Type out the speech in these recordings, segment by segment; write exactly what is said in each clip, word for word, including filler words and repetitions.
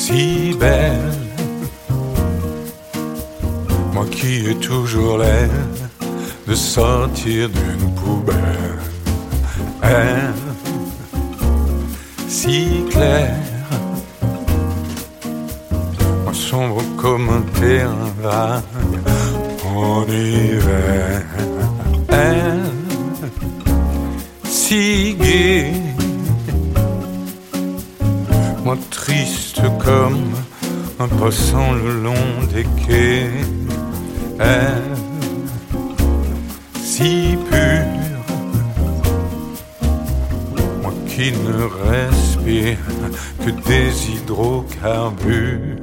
si belle, moi qui ai toujours l'air de sortir d'une poubelle. Elle, si claire, moi sombre comme un terrain vague en hiver. Elle, si gaie, moi triste comme un passant le long des quais. Elle, si pure, moi qui ne respire que des hydrocarbures.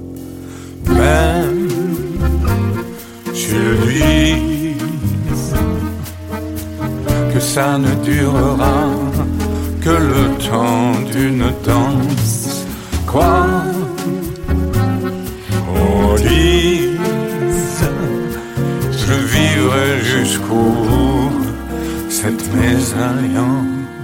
Même s'ils disent que ça ne durera que le temps d'une danse, quoi qu'on dise, je vivrai jusqu'au bout cette mésalliance.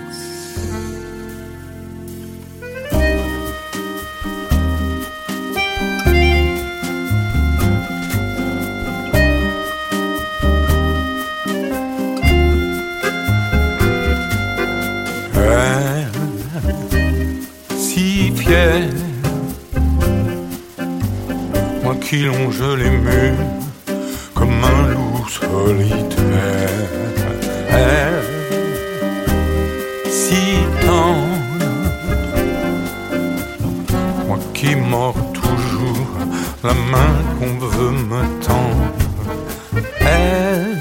Moi qui longe les murs comme un loup solitaire. Elle, si tendre, moi qui mords toujours la main qu'on veut me tendre. Elle,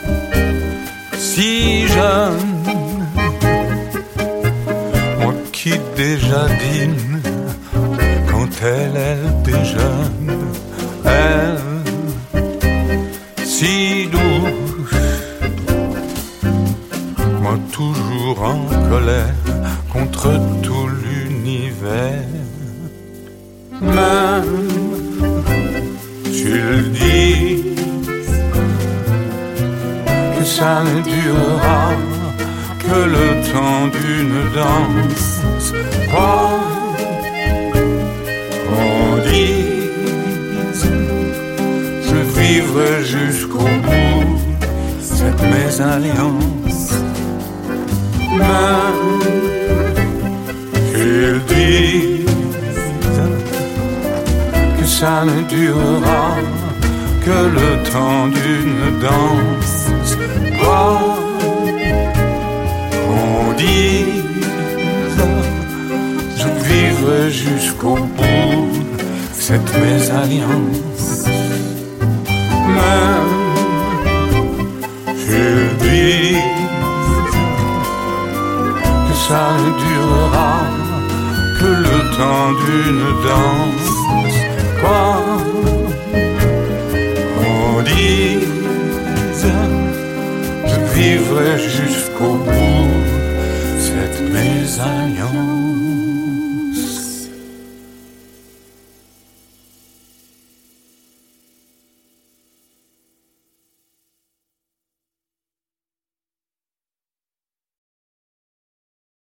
si jeune, moi qui déjà dîne quand elle, elle déjeune. Elle, si douce, moi toujours en colère contre tout l'univers. Même s'ils disent que ça ne durera que le temps d'une danse, quoi qu'on dise, je vivrai jusqu'au bout cette mésalliance. Même qu'ils disent que ça ne durera que le temps d'une danse, quoi qu'on dise, je vivrai jusqu'au bout cette mésalliance. Même s'ils disent que ça ne durera que le temps d'une danse, quoi qu'on dise, je vivrai jusqu'au bout cette mésalliance.